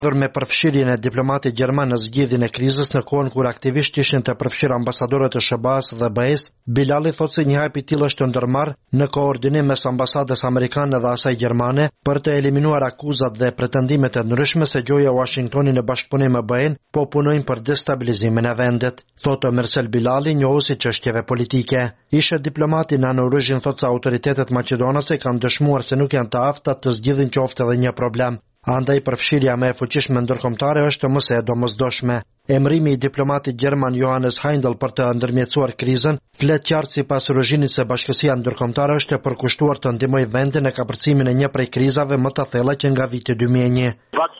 me përfshirjen e diplomatit gjerman në zgjidhjen e krizës në kohën kur aktivisht ishin të përfshirë ambasadorët e SBA-s dhe BE-s, Bilali thotë se një hap i tillë është ndërmarrë në koordinim mes ambasadës amerikane dhe asaj gjermane për të eliminuar akuzat dhe pretendimet e ndryshme se gjoja Washingtoni në bashkëpunim me BE-n po punojnë për destabilizimin e vendit. Thotë Mersel Bilali, njohuesi çështjeve politike. Ishte diplomati në Noruzhin, thotë se autoritetet maqedonase kanë dëshmuar se nuk janë të afta të zgjidhin qoftë edhe një problem. Andaj përfshirja me e fuqishme ndërkombëtare është mëse e domosdoshme. Emrimi i diplomatit gjerman Johannes Heindel për të ndërmjetësuar krizën flet qartë sipas Ruzhinit se bashkësia ndërkombëtare është e përkushtuar të ndihmojë vendin në kapërcimin e një prej krizave më të thella që nga viti 2001.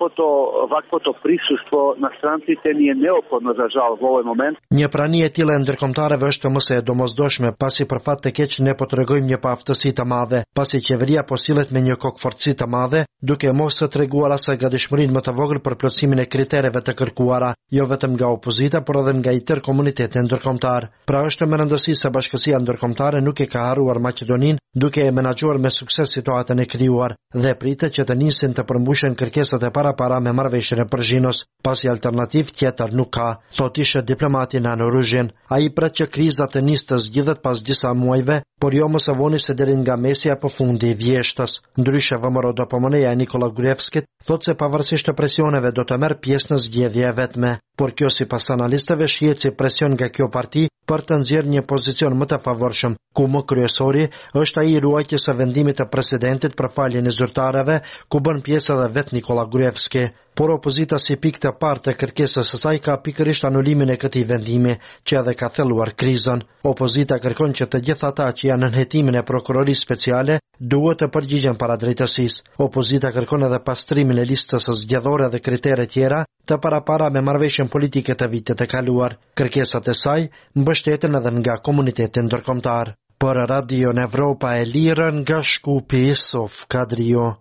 Ovakvo to prisustvo na strancите nije neophodno za žal u ovaj moment. Një prani e tillë e ndërkombëtareve është mëse e domosdoshme, pasi për fat të keq ne po tregojmë një paaftësi të madhe, pasi qeveria po sillet me një kokfortësi të madhe, duke mos së treguar asaj gatishmërinë më të vogël për plotësimin e kritereve të kërkuara, jo vetëm nga opozita, por edhe nga inter komuniteti ndërkombëtar. Pra është me rëndësi se bashkësia ndërkombëtare nuk e ka harruar Maqedoninë, duke e menaxhuar me sukses situatën e krijuar dhe pritet që të nisin të përmbushen kërkesat e para me marrëveshjen e Përzhinos, pasi alternativë tjetër nuk ka, thotë ishte diplomati në Noruzhin. Ai pret që kriza të nisë të zgjidhet pas disa muajve, por jo më së voni se deri nga mesi apo fundi i vjeshtës. Ndryshe VMRO DPMN-ja e Nikola Gruevskit thotë se pavarësisht të presioneve do të merr pjesë në zgjedhje e vetme, por kjo sipas analistëve shihet si presion nga kjo parti për të nxjerrë një pozicion më të favorshëm, ku më kryesori është ai i ruajtjes së vendimit të presidentit për faljen e zyrtarëve, ku bën pjesë edhe vet Nikola Gruevski. Por opozita si pikë të parë të kërkesës së saj ka pikërisht anulimin e këtij vendimi, që edhe ka thelluar krizën. Opozita kërkon që të gjithë ata që janë në hetimin e prokurorisë speciale duhet të përgjigjen para drejtësisë. Opozita kërkon edhe pastrimin e listës së zgjedhore dhe kritere tjera të para me marrëveshjen politike të vitit të kaluar. Kërkesat e saj mbështeten edhe nga komuniteti ndërkombëtar. Për Radio Evropa e Lirë nga Shkupi, Sof Kadrio.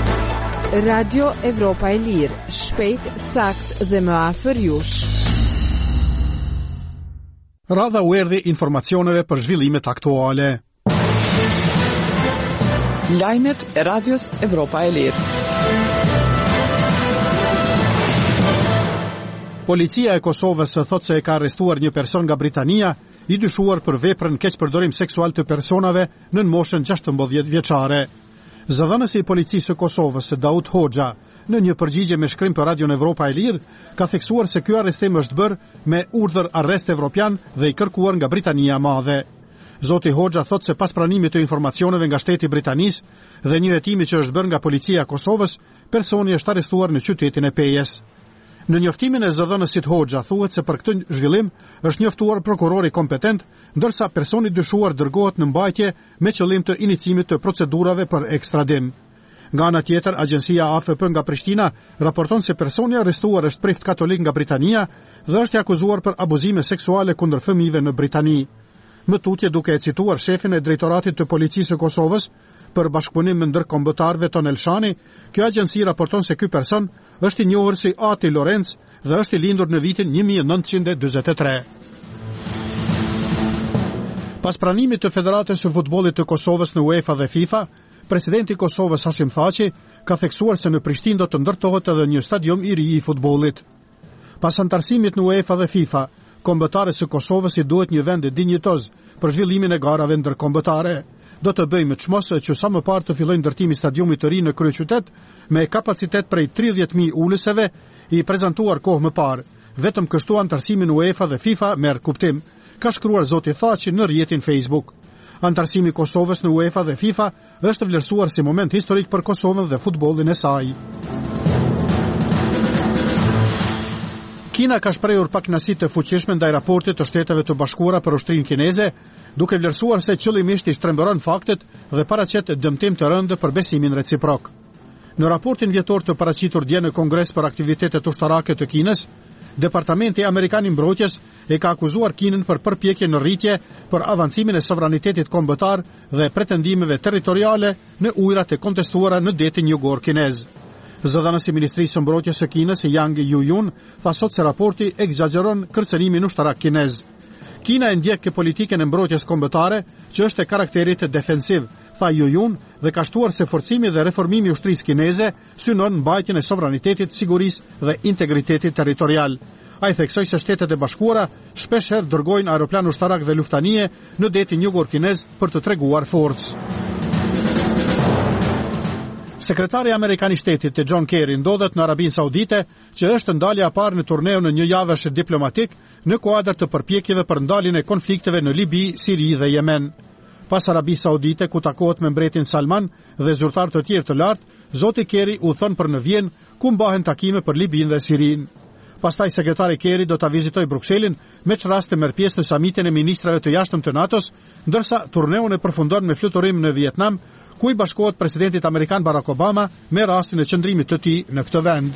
Radio Evropa e Lirë, shpejt, sakt dhe më afër jush. Radha u erdhi informacioneve për zhvillimet aktuale. Lajmet e Radios Evropa e Lirë. Policia e Kosovës thotë se e ka arrestuar një person nga Britania, i dyshuar për veprën keqpërdorim seksual të personave në moshën 16 vjeçare. Zëdhënësi i policisë së Kosovës, Daud Hoxha, në një përgjigje me shkrim për Radion Evropa e Lirë, ka theksuar se ky arrestim është bërë me urdhër arrest evropian dhe i kërkuar nga Britania e Madhe. Zoti Hoxha thotë se pas pranimit të informacioneve nga shteti britanis dhe një hetimi që është bërë nga policia e Kosovës, personi është arrestuar në qytetin e Pejes. Në njoftimin e zëdhënësit Hoxha thuhet se për këtë zhvillim është njoftuar prokurori kompetent, ndërsa personi dyshuar dërgohet në mbajtje me qëllim të iniciimit të procedurave për ekstradim. Nga ana tjetër, agjencia AFP nga Prishtina raporton se personi arrestuar është prift katolik nga Britania dhe është i akuzuar për abuzime seksuale kundër fëmijëve në Britani. Më tutje duke e cituar shefin e drejtoratit të policisë së Kosovës për bashkëpunim me ndërkombëtarëve Ton Elshani, kjo agjenci raporton se ky person është i njohur si Ati Lorenz dhe është i lindur në vitin 1943. Pas pranimit të Federatës së Futbollit të Kosovës në UEFA dhe FIFA, presidenti i Kosovës Hashim Thaçi ka theksuar se në Prishtinë do të ndërtohet edhe një stadium i ri i futbollit. Pas antarësimit në UEFA dhe FIFA, kombëtarës së Kosovës i duhet një vend dinjitoz për zhvillimin e garave ndërkombëtare. Do të bëjmë çmos që sa më parë të fillojë ndërtimi i stadiumit të ri në kryeqytet me kapacitet prej 30.000 ulëseve, i prezantuar kohë më parë. Vetëm kështu antarësimi në UEFA dhe FIFA merr kuptim, ka shkruar zoti Thaçi në rrjetin Facebook. Antarësimi i Kosovës në UEFA dhe FIFA është vlerësuar si moment historik për Kosovën dhe futbollin e saj. Kina ka shprehur pakënaqësi të fuqishme ndaj raportit të Shteteve të Bashkuara për ushtrinë kineze, duke vlerësuar se qëllimisht i shtrembëron faktet dhe paraqet dëmtim të rëndë për besimin reciprok. Në raportin vjetor të paraqitur dje në Kongres për aktivitetet ushtarake të Kinës, Departamenti Amerikan i Mbrojtjes e ka akuzuar Kinën për përpjekje në rritje për avancimin e sovranitetit kombëtar dhe pretendimeve territoriale në ujërat e kontestuara në detin jugor kinez. Zëdhënësi i Ministrisë së Mbrojtjes së Kinës, Yang Yuyun, tha sot se raporti egzagjeron kërcënimin ushtarak kinez. Kina e ndjek politikën e mbrojtjes kombëtare, që është e karakterit defensiv, tha Jujun, dhe ka shtuar se forcimi dhe reformimi i ushtrisë kineze synon mbajtjen e sovranitetit, sigurisë dhe integritetit territorial. Ai theksoi se Shtetet e Bashkuara shpeshherë dërgojnë aeroplan ushtarak dhe luftanie në detin jugor kinez për të treguar forcë. Sekretari Amerikan i Shtetit John Kerry ndodhet në Arabinë Saudite, që është ndalja e parë në turneun në një javësh diplomatik në kuadër të përpjekjeve për ndaljen e konflikteve në Libi, Siri dhe Yemen. Pas Arabisë Saudite, ku takohet me mbretin Salman dhe zyrtar të tjerë të lartë, zoti Kerry u thon për në Vjenë, ku mbahen takime për Libinë dhe Sirinë. Pastaj sekretari Kerry do ta vizitojë Brukselin, me çrast të merr pjesë në samitin e ministrave të jashtëm të NATO-s, ndërsa turneun e përfundon me fluturim në Vietnam, ku i bashkohet presidentit amerikan Barack Obama me rastin e qëndrimit të tij në këtë vend.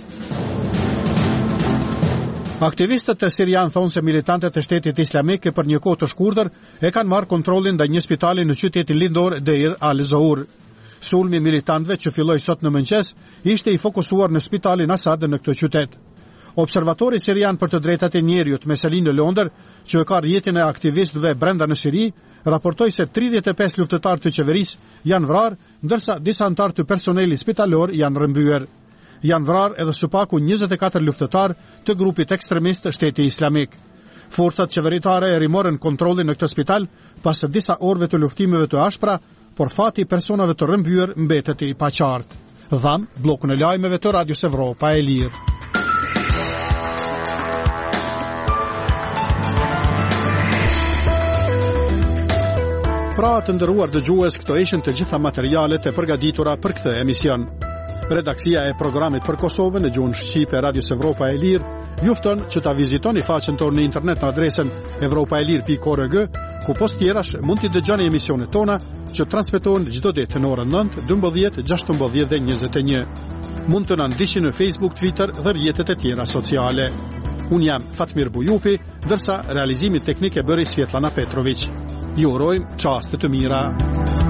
Aktivistët e sirian thonë se militantët e Shtetit Islamik për një kohë të shkurtër e kanë marrë kontrollin ndaj një spitali në qytetin lindor Deir al-Zour. Sulmi militantëve që filloi sot në mëngjes ishte i fokusuar në spitalin Asad në këtë qytet. Observatori sirian për të drejtat e njerëzit Meselin në Londër, që e ka rrjetin e aktivistëve brenda në Siri, raportoi se 35 luftëtarë të qeverisë janë vrarë, ndërsa disa anëtar të personelit spitalor janë rrëmbyer. Janë vrarë edhe së paku 24 luftëtarë të grupit ekstremist Shteti Islamik. Forcat qeveritare e rimorën kontrollin në këtë spital pas disa orëve të luftimeve të ashpra, por fati i personave të rrëmbyer mbetet i paqartë. Dham bllokun e lajmeve të Radios Evropa e Lirë. Pra të ndëruar dëgjues, këto ishin të gjitha materialet e përgatitura për këtë emision. Redaksia e programit për Kosovën në gjuhën shqipe Radios Evropa e Lirë ju fton që ta vizitoni faqen tonë në internet në adresën evropaelir.org, ku post tjerash mund t'i dëgjoni emisionet tona që transmetohen çdo ditë në orën 9, 12, 16 dhe 21. Mund të na ndiqni në Facebook, Twitter dhe rrjetet e tjera sociale. Unë jam Fatmir Bujupi, ndërsa realizimin teknik e bëri Svetlana Petrović. Ju urojmë çaste të mira.